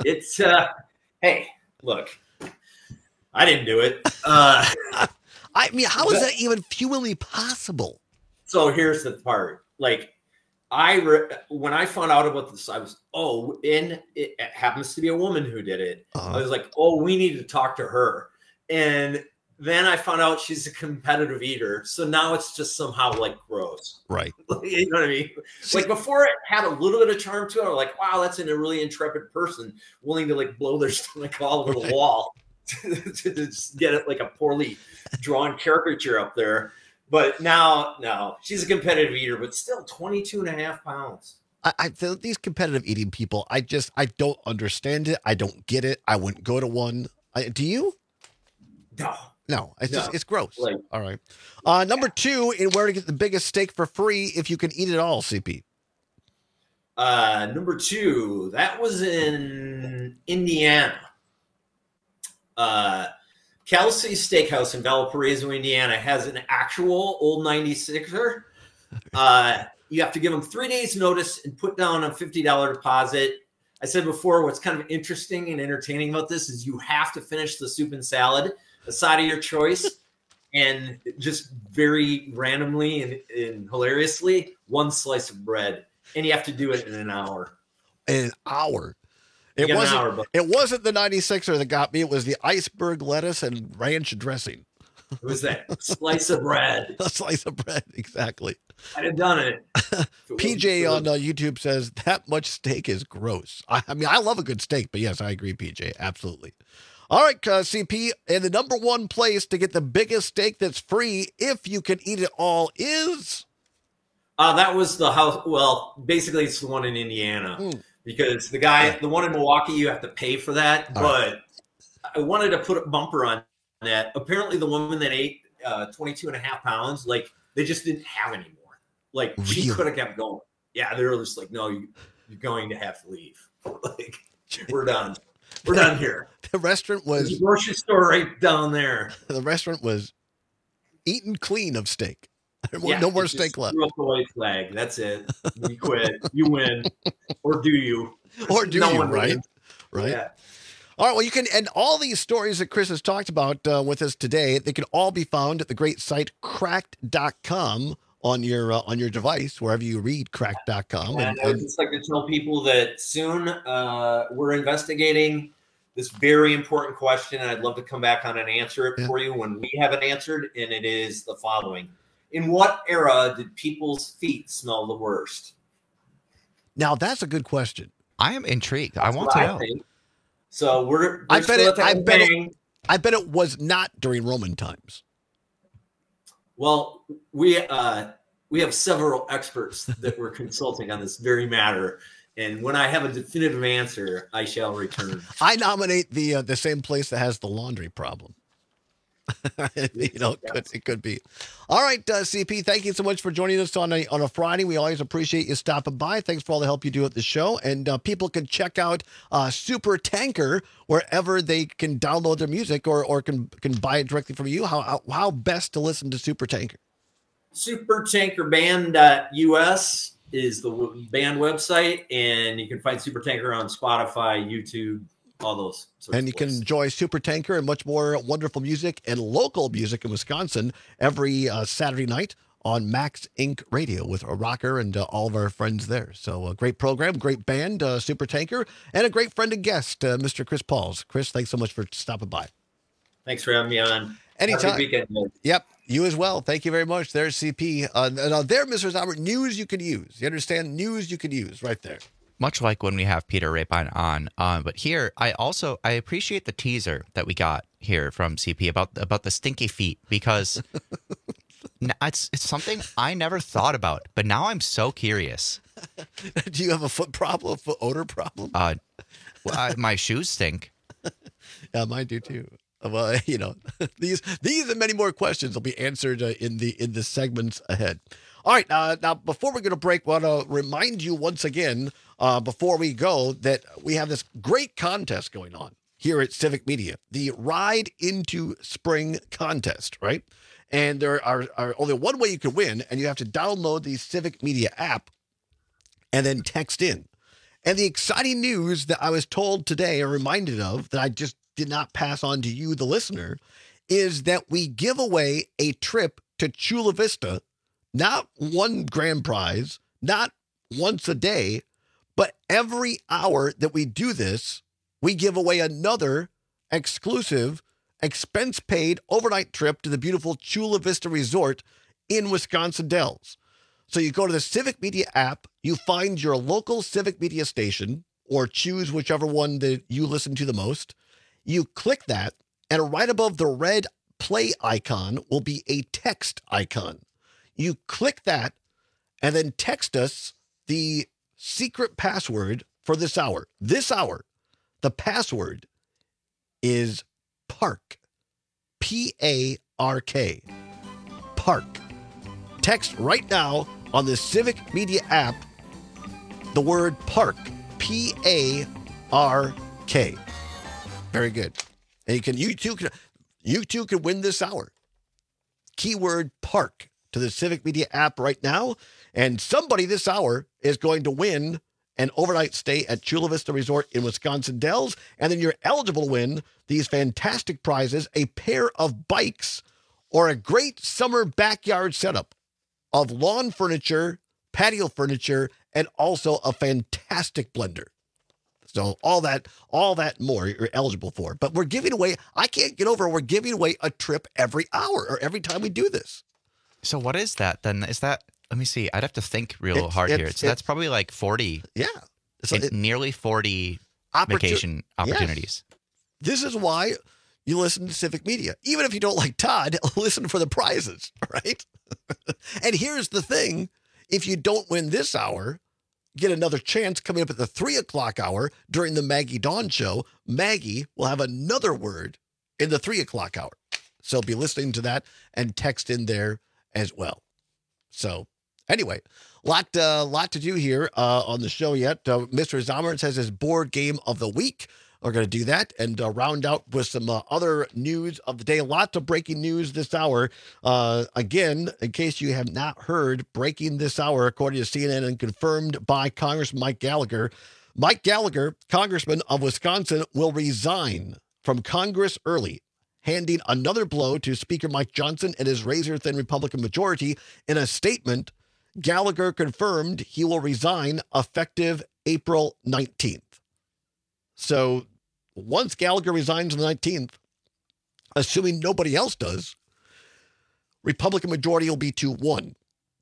It's hey, look, I didn't do it. I mean, how is that even humanly possible? So here's the part. Like, when I found out about this, I was, and it happens to be a woman who did it. I was like, we need to talk to her. And then I found out she's a competitive eater. So now it's just somehow like gross. Right. You know what I mean? Like before it had a little bit of charm to it. I'm like, wow, that's a really intrepid person willing to like blow their stomach all over the wall to just get it like a poorly drawn caricature up there. But now, no, she's a competitive eater, but still 22.5 pounds. I feel these competitive eating people, I don't understand it. I don't get it. I wouldn't go to one. Do you? No, it's gross. Like, all right. Number 2, in where to get the biggest steak for free if you can eat it all, CP. Number 2, that was in Indiana. Kelsey's Steakhouse in Valparaiso, Indiana has an actual old 96er. You have to give them 3 days notice and put down a $50 deposit. I said before, what's kind of interesting and entertaining about this is you have to finish the soup and salad, a side of your choice, and just very randomly and hilariously, 1 slice of bread. And you have to do it in an hour. An hour? It wasn't the 96er that got me. It was the iceberg lettuce and ranch dressing. It was that slice of bread. A slice of bread, exactly. I'd have done it. PJ on YouTube says, that much steak is gross. I mean, I love a good steak, but yes, I agree, PJ. Absolutely. All right, CP, and the number 1 place to get the biggest steak that's free if you can eat it all is? That was the house. Well, basically, it's the one in Indiana. Because the one in Milwaukee, you have to pay for that. But I wanted to put a bumper on that. Apparently, the woman that ate 22.5 pounds, like, they just didn't have any more. Like, she could have kept going. Yeah, they were just like, no, you're going to have to leave. Like, we're done. We're done here. The restaurant was... There's a grocery store right down there. The restaurant was eaten clean of steak. No more steak left. Threw up the white flag. That's it. You quit. You win. Or do you? Or do you, right? Wins. Right. Yeah. All right. Well, you can, and all these stories that Chris has talked about with us today, they can all be found at the great site cracked.com on your device, wherever you read cracked.com. And I would just like to tell people that soon we're investigating this very important question, and I'd love to come back on and answer it for you when we have it answered, and it is the following. In what era did people's feet smell the worst? Now, that's a good question. I am intrigued. I want to know. So I bet it was not during Roman times. Well, we have several experts that we're consulting on this very matter. And when I have a definitive answer, I shall return. I nominate the same place that has the laundry problem. It could be. All right, CP, thank you so much for joining us on a Friday. We always appreciate you stopping by. Thanks for all the help you do at the show. And people can check out Super Tanker wherever they can download their music or can buy it directly from you. How best to listen to Super Tanker? SuperTankerBand.us is the band website, and you can find Super Tanker on Spotify, YouTube, all those. And you can enjoy Super Tanker and much more wonderful music and local music in Wisconsin every Saturday night on Max Inc. Radio with a rocker and all of our friends there. So a great program, great band, Super Tanker, and a great friend and guest, Mr. Chris Pauls. Chris, thanks so much for stopping by. Thanks for having me on. Anytime. Have a good weekend. Yep. You as well. Thank you very much. There's CP. There, Mr. Albert, news you could use. You understand? News you could use right there. Much like when we have Peter Rapine on. But here, I appreciate the teaser that we got here from CP about the stinky feet, because it's something I never thought about, but now I'm so curious. Do you have a foot problem, a foot odor problem? My shoes stink. Yeah, mine do too. Well, these and many more questions will be answered in the segments ahead. All right, now before we're going to break, I want to remind you once again, before we go, that we have this great contest going on here at Civic Media, the Ride into Spring contest, right? And there are only one way you can win, and you have to download the Civic Media app and then text in. And the exciting news that I was told today or reminded of that I just did not pass on to you, the listener, is that we give away a trip to Chula Vista, not one grand prize, not once a day, but every hour that we do this, we give away another exclusive, expense-paid overnight trip to the beautiful Chula Vista Resort in Wisconsin Dells. So you go to the Civic Media app, you find your local Civic Media station, or choose whichever one that you listen to the most. You click that, and right above the red play icon will be a text icon. You click that, and then text us the secret password for this hour. This hour, the password is PARK. P-A-R-K. PARK. Text right now on the Civic Media app the word PARK. P-A-R-K. Very good. And you too can win this hour. Keyword PARK to the Civic Media app right now. And somebody this hour is going to win an overnight stay at Chula Vista Resort in Wisconsin Dells. And then you're eligible to win these fantastic prizes, a pair of bikes or a great summer backyard setup of lawn furniture, patio furniture, and also a fantastic blender. So all that more you're eligible for. But we're giving away, I can't get over, we're giving away a trip every hour or every time we do this. So what is that then? Is that, let me see, I'd have to think real hard here. So that's probably like 40. Yeah. Nearly 40 vacation opportunities. Yes. This is why you listen to Civic Media. Even if you don't like Todd, listen for the prizes, right? And here's the thing. If you don't win this hour, get another chance coming up at the 3 o'clock hour during the Maggie Dawn show. Maggie will have another word in the 3 o'clock hour. So be listening to that and text in there as well. So anyway, lot to do here on the show yet. Mr. Zomer says his board game of the week. We're going to do that and round out with some other news of the day. Lots of breaking news this hour. Again, in case you have not heard, breaking this hour, according to CNN and confirmed by Congressman Mike Gallagher. Mike Gallagher, Congressman of Wisconsin, will resign from Congress early, handing another blow to Speaker Mike Johnson and his razor-thin Republican majority. In a statement, Gallagher confirmed he will resign effective April 19th. So once Gallagher resigns on the 19th, assuming nobody else does, Republican majority will be 2-1.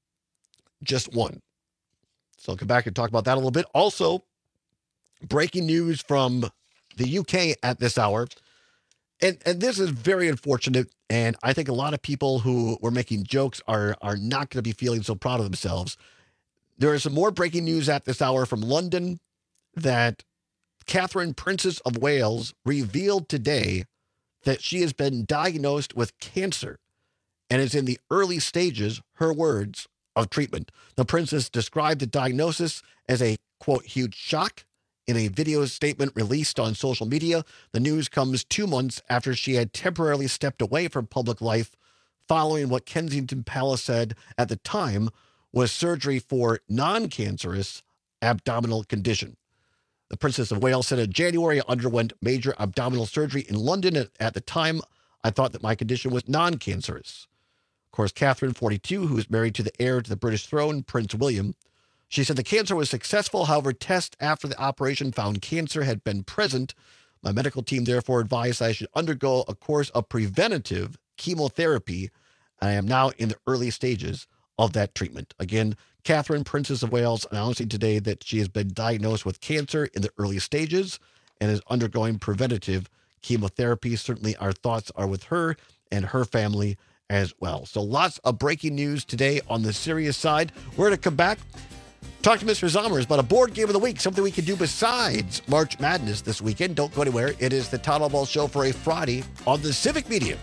Just one. So I'll come back and talk about that a little bit. Also, breaking news from the UK at this hour. And this is very unfortunate, and I think a lot of people who were making jokes are not going to be feeling so proud of themselves. There is some more breaking news at this hour from London that Catherine, Princess of Wales, revealed today that she has been diagnosed with cancer and is in the early stages, her words, of treatment. The princess described the diagnosis as a, quote, huge shock. In a video statement released on social media, the news comes 2 months after she had temporarily stepped away from public life following what Kensington Palace said at the time was surgery for non-cancerous abdominal condition. The Princess of Wales said in January I underwent major abdominal surgery in London. At the time, I thought that my condition was non-cancerous. Of course, Catherine, 42, who is married to the heir to the British throne, Prince William, she said the cancer was successful. However, tests after the operation found cancer had been present. My medical team therefore advised I should undergo a course of preventative chemotherapy. I am now in the early stages of that treatment. Again, Catherine, Princess of Wales, announcing today that she has been diagnosed with cancer in the early stages and is undergoing preventative chemotherapy. Certainly our thoughts are with her and her family as well. So lots of breaking news today on the serious side. We're going to come back, talk to Mr. Zommers about a board game of the week, something we can do besides March Madness this weekend. Don't go anywhere. It is the Todd Ball Show for a Friday on the Civic Media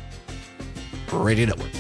Radio Network.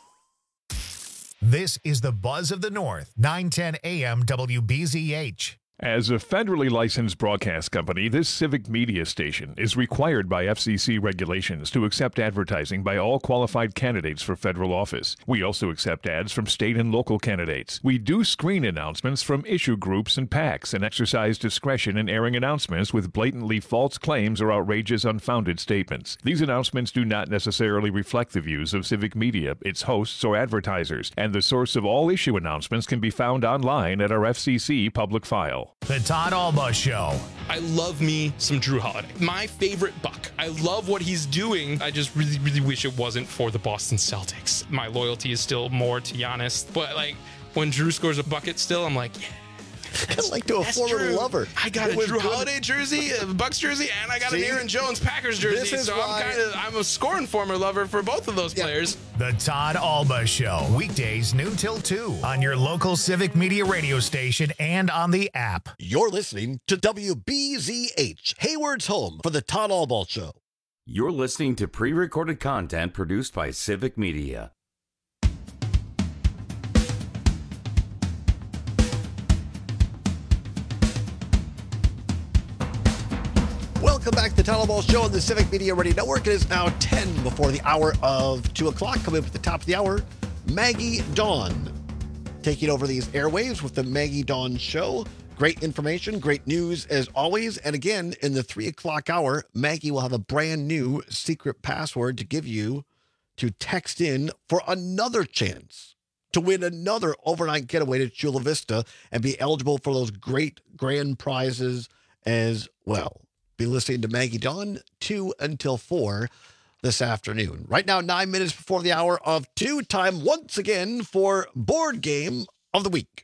This is the Buzz of the North, 910 AM WBZH. As a federally licensed broadcast company, this civic media station is required by FCC regulations to accept advertising by all qualified candidates for federal office. We also accept ads from state and local candidates. We do screen announcements from issue groups and PACs and exercise discretion in airing announcements with blatantly false claims or outrageous unfounded statements. These announcements do not necessarily reflect the views of civic media, its hosts, or advertisers, and the source of all issue announcements can be found online at our FCC public file. The Todd Alba Show. I love me some Drew Holiday. My favorite Buck. I love what he's doing. I just really, really wish it wasn't for the Boston Celtics. My loyalty is still more to Giannis. But like when Drew scores a bucket still, I'm like, yeah. Like to a former lover. I got a Drew Holiday jersey, a Bucks jersey, and I got an Aaron Jones Packers jersey. So I'm a scoring former lover for both of those players. The Todd Alba Show. Weekdays noon till 2 on your local Civic Media radio station and on the app. You're listening to WBZH, Hayward's home for the Todd Alba Show. You're listening to pre-recorded content produced by Civic Media. Welcome back to the Todd Alba Show on the Civic Media Radio Network. It is now 10 before the hour of 2 o'clock. Coming up at the top of the hour, Maggie Dawn taking over these airwaves with the Maggie Dawn Show. Great information, great news as always. And again, in the 3 o'clock hour, Maggie will have a brand new secret password to give you to text in for another chance to win another overnight getaway to Chula Vista and be eligible for those great grand prizes as well. Be listening to Maggie Dawn 2 until 4 this afternoon. Right now, 9 minutes before the hour of 2, time once again for Board Game of the Week.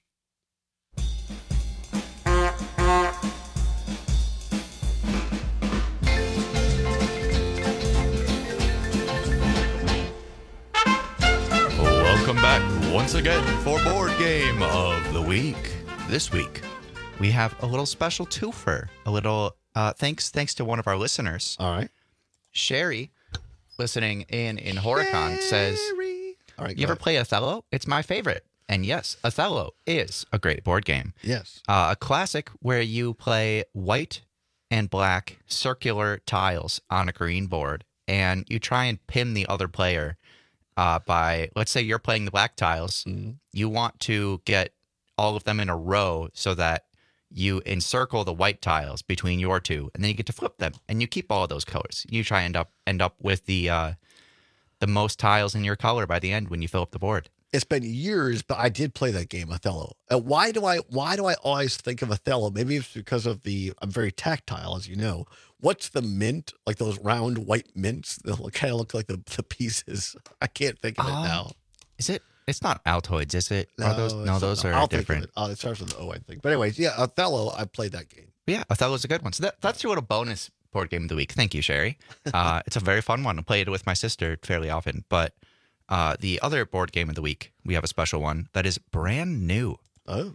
Welcome back once again for Board Game of the Week. This week, we have a little special twofer, a little thanks to one of our listeners. All right. Sherry, listening in Horicon, says, all right, you ever play Othello? It's my favorite. And yes, Othello is a great board game. Yes. A classic where you play white and black circular tiles on a green board, and you try and pin the other player by, let's say you're playing the black tiles. Mm-hmm. You want to get all of them in a row so that you encircle the white tiles between your two, and then you get to flip them, and you keep all of those colors. You try and end up with the most tiles in your color by the end when you fill up the board. It's been years, but I did play that game, Othello. Why do I always think of Othello? Maybe it's because of I'm very tactile, as you know. What's the mint? Like those round white mints that kind of look like the pieces. I can't think of it now. Is it? It's not Altoids, is it? No, those are different. It starts with an O, I think. But anyways, yeah, Othello, I played that game. Yeah, Othello's a good one. So that's your little bonus board game of the week. Thank you, Sherry. It's a very fun one. I play it with my sister fairly often. But the other board game of the week, we have a special one that is brand new. Oh.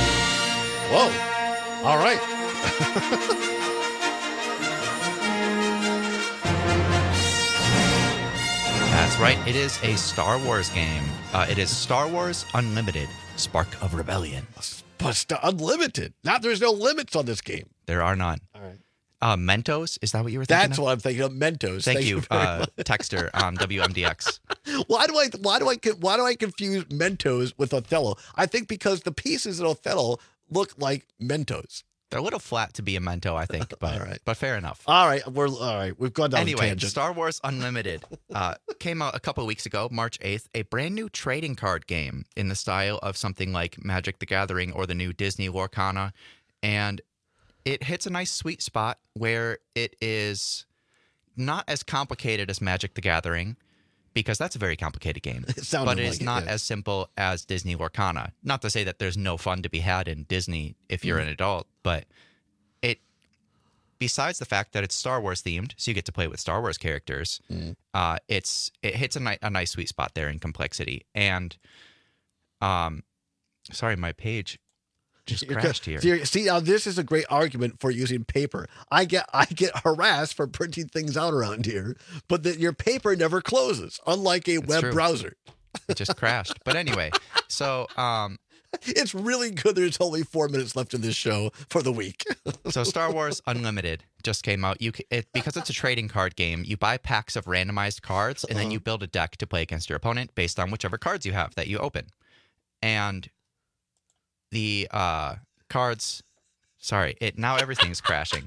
Whoa. All right. That's right. It is a Star Wars game. It is Star Wars Unlimited, Spark of Rebellion. But unlimited. Now there's no limits on this game. There are none. All right. Mentos, is that what you were thinking That's of? what I'm thinking of, Mentos. Thank you, Texter on WMDX. Why do I confuse Mentos with Othello? I think because the pieces in Othello look like Mentos. They're a little flat to be a Mento, I think, but All right. but fair enough. All right, we've gone down a Anyway, tangent. Star Wars Unlimited came out a couple of weeks ago, March 8th, a brand new trading card game in the style of something like Magic the Gathering or the new Disney Lorcana, and it hits a nice sweet spot where it is not as complicated as Magic the Gathering, because that's a very complicated game, but it is not as simple as Disney Lorcana. Not to say that there's no fun to be had in Disney if you're an adult, but besides the fact that it's Star Wars themed, so you get to play with Star Wars characters, it hits a nice sweet spot there in complexity. And sorry, my page just crashed here. See, now this is a great argument for using paper. I get harassed for printing things out around here, but your paper never closes, unlike a web browser. It just crashed. But anyway, so It's really good. There's only 4 minutes left in this show for the week. So Star Wars Unlimited just came out. Because it's a trading card game, you buy packs of randomized cards, and then you build a deck to play against your opponent based on whichever cards you have that you open. And the cards... Sorry, now everything's crashing.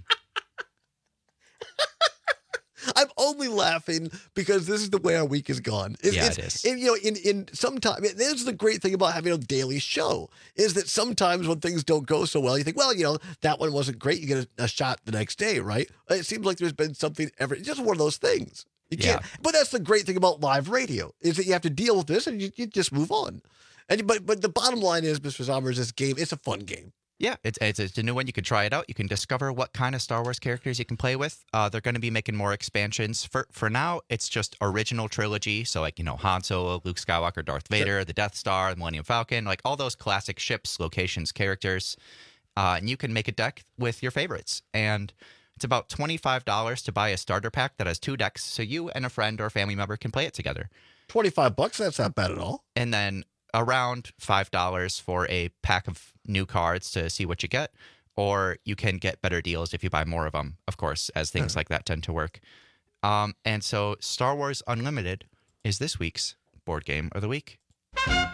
I'm only laughing because this is the way our week has gone. It is. And, you know, in sometimes, this is the great thing about having a daily show, is that sometimes when things don't go so well, you think, well, you know, that one wasn't great. You get a shot the next day, right? It seems like there's been something just one of those things. You can't. Yeah. But that's the great thing about live radio, is that you have to deal with this and you just move on. And but the bottom line is, Mr. Sommers, this game, it's a fun game. Yeah, it's a new one. You can try it out. You can discover what kind of Star Wars characters you can play with. They're going to be making more expansions. For now, it's just original trilogy. So, like, you know, Han Solo, Luke Skywalker, Darth Vader, the Death Star, the Millennium Falcon, like all those classic ships, locations, characters. And you can make a deck with your favorites. And it's about $25 to buy a starter pack that has 2 decks, so you and a friend or family member can play it together. $25, that's not bad at all. And then around $5 for a pack of new cards to see what you get, or you can get better deals if you buy more of them, of course, as things like that tend to work. And so Star Wars Unlimited is this week's board game of the week. Thank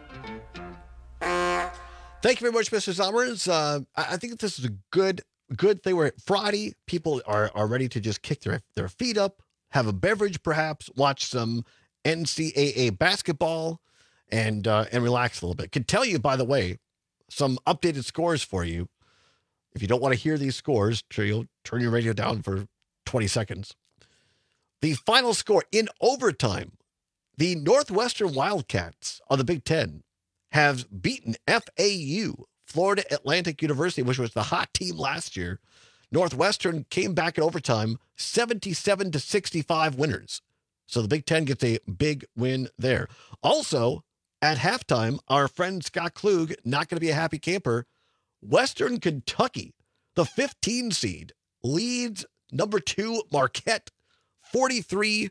you very much, Mr. Sommers. I think this is a good thing. We're at Friday. People are ready to just kick their feet up, have a beverage perhaps, watch some NCAA basketball, and relax a little bit. Can tell you, by the way, some updated scores for you. If you don't want to hear these scores, you'll turn your radio down for 20 seconds. The final score in overtime, the Northwestern Wildcats of the Big Ten have beaten FAU, Florida Atlantic University, which was the hot team last year. Northwestern came back in overtime, 77-65 winners. So the Big Ten gets a big win there. Also, at halftime, our friend Scott Klug, not going to be a happy camper. Western Kentucky, the 15 seed, leads number 2 Marquette 43-36.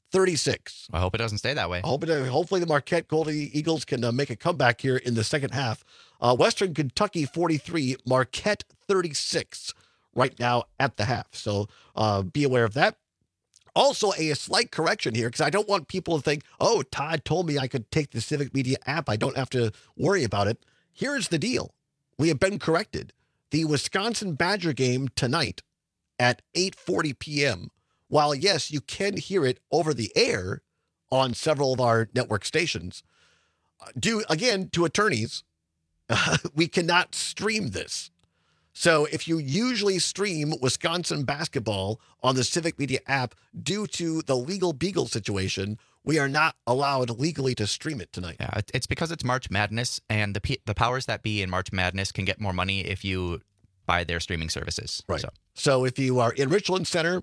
I hope it doesn't stay that way. Hopefully the Marquette Golden Eagles can make a comeback here in the second half. Western Kentucky 43, Marquette 36 right now at the half. So be aware of that. Also, a slight correction here, because I don't want people to think, oh, Todd told me I could take the Civic Media app. I don't have to worry about it. Here's the deal. We have been corrected. The Wisconsin Badger game tonight at 8:40 p.m., while, yes, you can hear it over the air on several of our network stations, due, again, to attorneys, we cannot stream this. So if you usually stream Wisconsin basketball on the Civic Media app, due to the legal beagle situation, we are not allowed legally to stream it tonight. Yeah, it's because it's March Madness, and the powers that be in March Madness can get more money if you buy their streaming services. Right. So if you are in Richland Center,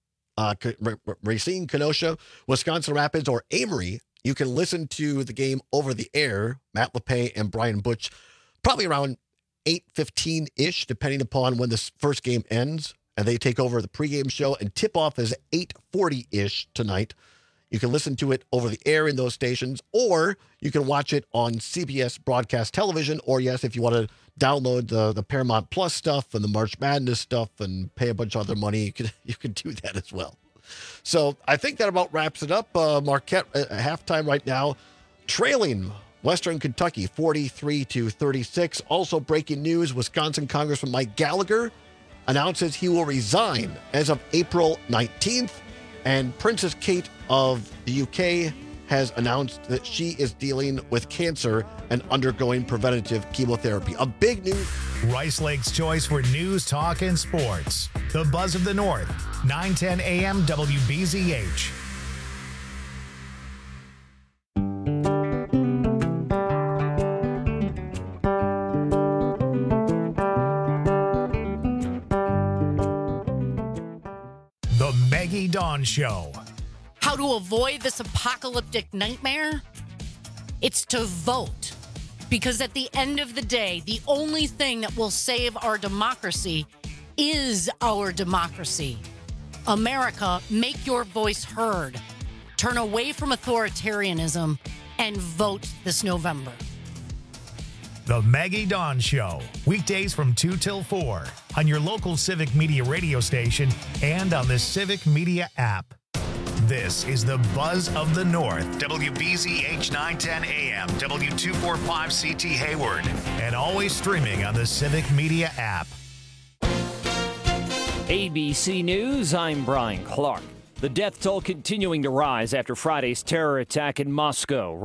Racine, Kenosha, Wisconsin Rapids, or Amory, you can listen to the game over the air. Matt LePay and Brian Butch, probably around 8:15-ish, depending upon when this first game ends, and they take over the pregame show, and tip-off is 8:40-ish tonight. You can listen to it over the air in those stations, or you can watch it on CBS Broadcast Television, or, yes, if you want to download the Paramount Plus stuff and the March Madness stuff and pay a bunch of other money, you can do that as well. So I think that about wraps it up. Marquette at halftime right now, trailing Western Kentucky 43-36. Also breaking news, Wisconsin Congressman Mike Gallagher announces he will resign as of April 19th. And Princess Kate of the UK has announced that she is dealing with cancer and undergoing preventative chemotherapy. A big news. Rice Lake's choice for news, talk, and sports. The Buzz of the North, 9:10 a.m. WBZH. The Maggie Dawn Show. How to avoid this apocalyptic nightmare? It's to vote. Because at the end of the day, the only thing that will save our democracy is our democracy. America, make your voice heard. Turn away from authoritarianism and vote this November. The Maggie Dawn Show, weekdays from 2 till 4 on your local Civic Media radio station and on the Civic Media app. This is the Buzz of the North, WBZH 910 AM, W245CT Hayward, and always streaming on the Civic Media app. ABC News, I'm Brian Clark. The death toll continuing to rise after Friday's terror attack in Moscow.